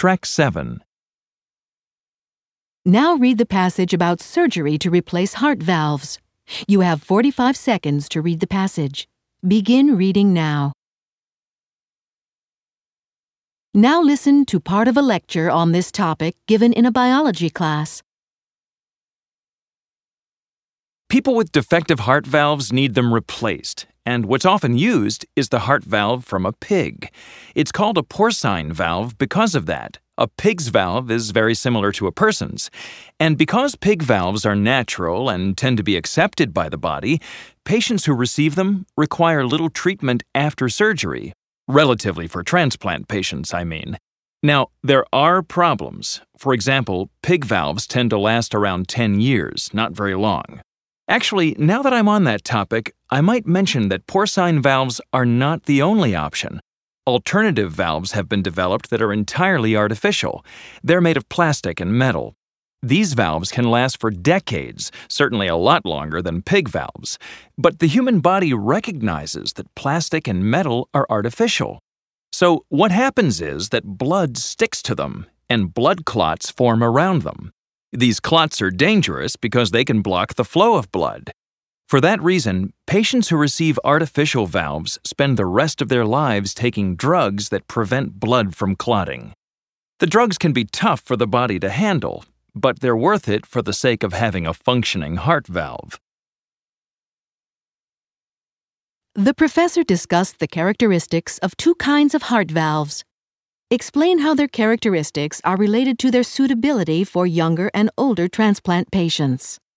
Track 7. Now read the passage about surgery to replace heart valves. You have 45 seconds to read the passage. Begin reading now. Now listen to part of a lecture on this topic given in a biology class. People with defective heart valves need them replaced, and what's often used is the heart valve from a pig. It's called a porcine valve because of that. A pig's valve is very similar to a person's. And because pig valves are natural and tend to be accepted by the body, patients who receive them require little treatment after surgery. Relatively for transplant patients, I mean. Now, there are problems. For example, pig valves tend to last around 10 years, not very long. Actually, now that I'm on that topic, I might mention that porcine valves are not the only option. Alternative valves have been developed that are entirely artificial. They're made of plastic and metal. These valves can last for decades, certainly a lot longer than pig valves. But the human body recognizes that plastic and metal are artificial. So what happens is that blood sticks to them, and blood clots form around them. These clots are dangerous because they can block the flow of blood. For that reason, patients who receive artificial valves spend the rest of their lives taking drugs that prevent blood from clotting. The drugs can be tough for the body to handle, but they're worth it for the sake of having a functioning heart valve. The professor discussed the characteristics of two kinds of heart valves. Explain how their characteristics are related to their suitability for younger and older transplant patients.